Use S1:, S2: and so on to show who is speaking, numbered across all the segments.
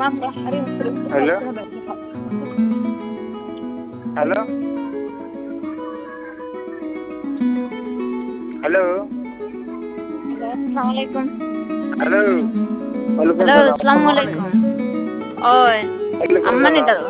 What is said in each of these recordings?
S1: Hello hello hello
S2: Assalamualaikum.
S1: Hello ওয়ালাইকুম
S2: Halo,
S1: সালাম
S2: Assalamualaikum. Oi,
S1: ওয়ালাইকুম
S2: amma ni
S1: সালাম
S2: dalo.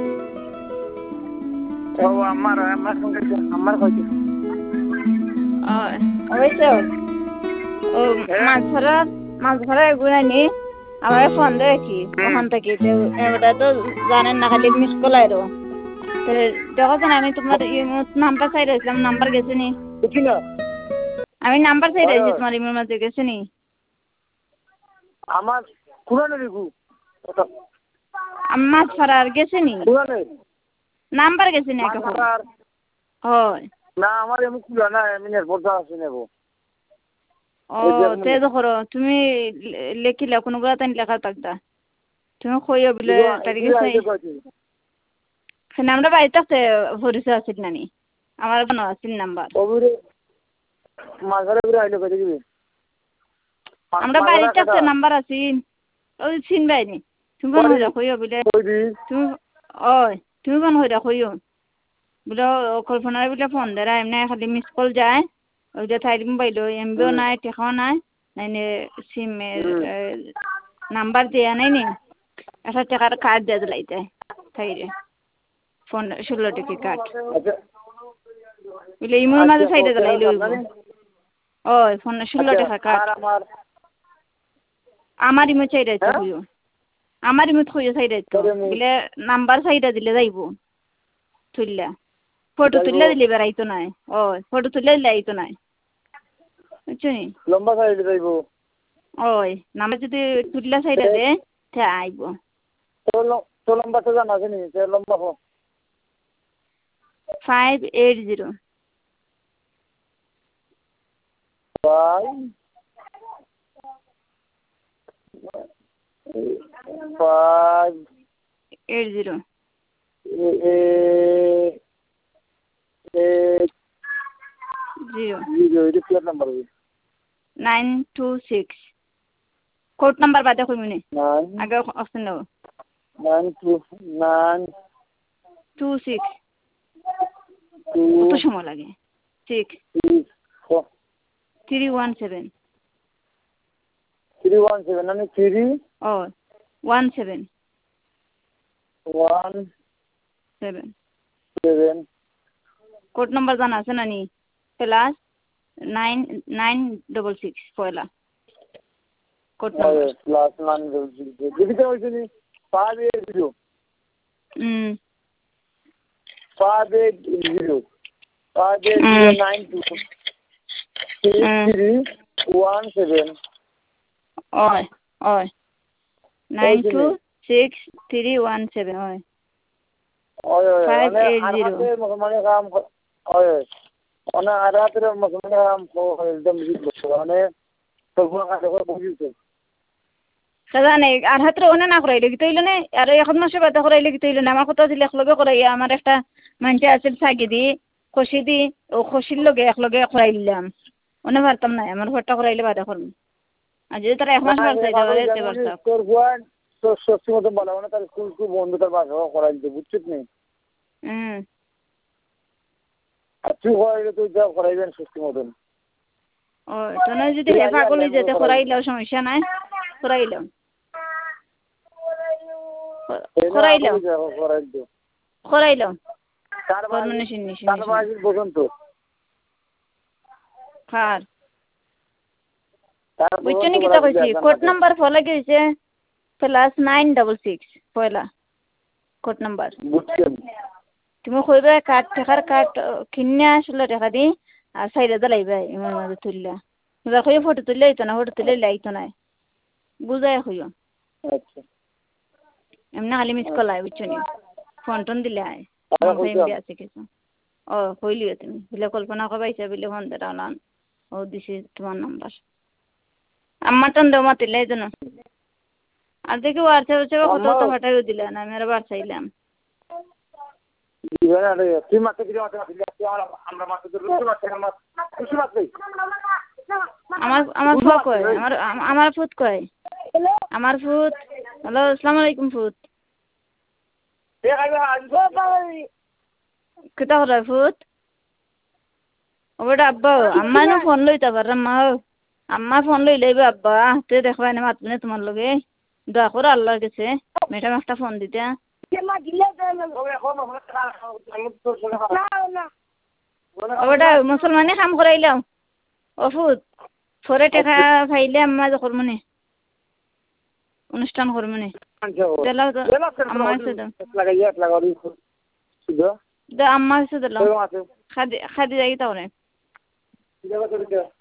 S1: ও আমার সঙ্গে আমার কইছে
S2: Oi. Oiso. O মাছ ধরা এগুলা নি আমার ফোন দেয় কি ওখান থেকে ওটা তো জানেন না খালি মিস কল আইরো দেখো না আমি তোমার নাম্বার চাই রয়েছিলাম নাম্বার গেছে নি
S1: বুঝছি না
S2: আমি নাম্বার চাই রয়েছি তোমার ইমের মাঝে গেছে নি
S1: আমার কুরানে রিগু
S2: মাছ ফারার গেছে নি
S1: কুরানে
S2: নাম্বার গেছে নি একটা
S1: মাথার
S2: হয়
S1: না আমার এমন কুলা না আমি নির্ভর আছে নেব
S2: ও তে দেখো তুমি লেখিলা কোনগুলা তাই লেখা থাকতা তুমি কইও বলে তারিখে চাই নামটা বাড়িতে আছে পরিচয় আছিল নানি আমার কোনো আছিল নাম্বার
S1: ওরে মাঝারে ঘুরে আইলো কই দিবি
S2: আমরা বাড়িতে আছে নাম্বার আছিল ওই চিনবাই নি তুমি কোন হইরা কইও বলে তুমি ওই তুমি কোন হইরা কইও বলে কল্পনার বলে ফোন দেরা এমনি খালি মিস কল যায় ওইটা থাইলি মোবাইল এমবিও নাই টেকাও নাই নাইনে সিমের নাম্বার দেয়া নাই নি একটা টাকার কার্ড দিয়ে দিলাইতে থাইরে ফোন 16 টাকা কার্ড বলে ইমোর মাঝে সাইডে দিলাইলে ওই ফোন 16 টাকা কার্ড আমার ইমো চাইরে তো হইও আমার ইমো থইও সাইডে তো বলে নাম্বার সাইডে দিলে যাইব তুললা ফটো তুললে দিলে বেরাইতো নাই ওই ফটো তুললে দিলে আইতো নাই বুঝছো নি
S1: লম্বা সাইডে যাইব
S2: ওই নাম্বার যদি তুললা সাইডে দে তে আইব
S1: তো লম্বা তো জানা আছে নি তে লম্বা হো
S2: 580 580 926 কোড নাম্বার বাদে কই মনে আগে অপশন দাও 926 কত সময় লাগে 6 317
S1: মানে 3
S2: ও 17 কোড নাম্বার জানা আছে না নি প্লাস 9966 পয়লা কোড নাম্বার
S1: প্লাস 966 দিতে হইছে নি 580 580 58092 317
S2: ওই 926 317 ওই 580
S1: মানে কাম ওই মানে আরাতের মানে কাম একদম মানে তখন কাজ করে বুঝিছো
S2: জানে আর হাতরে ওনে না করাইলে কি তইল না আর এখন মাসে বাতা করাইলে কি তইল না আমার কথা দিলে একলগে করাই আমার একটা মানছে আছিল সাগি দি খসি দি ও খসির লগে একলগে করাইলাম ওনে পারতাম না আমার ঘরটা করাইলে বাধা করব আর যদি তারা এক মাস বার চাই তাহলে যেতে পারতাম
S1: তোর গুয়ান তো সত্যি মতো বলা মানে তার স্কুল বন্ধু তার বাসা করাই দিতে বুঝছিস নি আর তুই করাইলে তুই যা করাইবেন সত্যি মতন
S2: ও তো না যদি হেফা করলে যেতে করাইলেও সমস্যা নাই করাইলাম করাইলাম পারমানেশন নিশি
S1: বসন্ত
S2: খার বুঝছো নি কিতা কইছি কোড নাম্বার ফলে গেছে প্লাস 966 পয়লা কোড নাম্বার তুমি কইবে কাট টাকার কাট কিনে আসলে টাকা দি আর সাইডে দালাইবে ইমার মাঝে তুললা যা কই ফটো তুললে আইতো না ফটো তুললে আইতো না বুঝাই কইও
S1: আচ্ছা
S2: এমনি খালি মিস কলাই বুঝছো নি ফোন টোন দিলে আয় ফেম আছে কিছু ও কইলিও তুমি বলে কল্পনা কবাইছে বলে ফোন দেরা না ও দিছি তোমার নাম্বার আমার টন দেও মাতিলে এই জন্য আর দেখি হোয়াটসঅ্যাপে কত কত ফাটাইও দিলে না আমি আর বার চাইলাম
S1: তুই মাত্র কি আমরা মাত্র
S2: আমার ফুট কয় আমার ফুট হ্যালো আসসালামু আলাইকুম ফুত কিতা করা ফুত ওটা আব্বা আম্মা না ফোন লইতে পারে আম্মা ফোন লই লইবে আব্বা তে দেখবা এনে মাতবে তোমার লগে দোয়া করে আল্লাহর কাছে ম্যাডাম একটা ফোন দিতে ওটা মুসলমানে কাম করাইলাম অফুত ফরে টেকা ফাইলে আম্মা যে করমনে অনুষ্ঠান করমনে আম্মা আছে আম্মা আছে দিলাম খাদি যাই তাহলে